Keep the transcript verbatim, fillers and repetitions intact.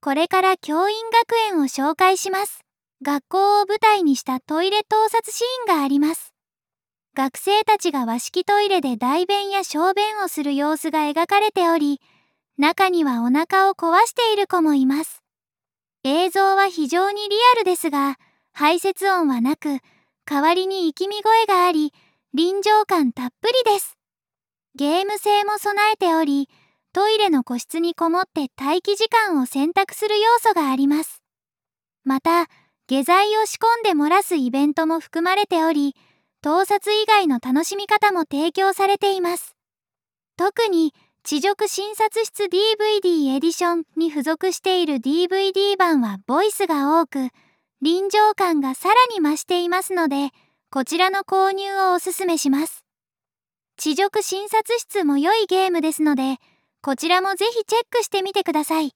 これから教員学園を紹介します。学校を舞台にしたトイレ盗撮シーンがあります。学生たちが和式トイレで大便や小便をする様子が描かれており、中にはお腹を壊している子もいます。映像は非常にリアルですが、排泄音はなく、代わりに息み声があり、臨場感たっぷりです。ゲーム性も備えており、トイレの個室にこもって待機時間を選択する要素があります。また、下剤を仕込んで漏らすイベントも含まれており、盗撮以外の楽しみ方も提供されています。特に、地獄診察室 ディーブイディー エディションに付属している ディーブイディー 版はボイスが多く、臨場感がさらに増していますので、こちらの購入をおすすめします。地獄診察室も良いゲームですので、こちらもぜひチェックしてみてください。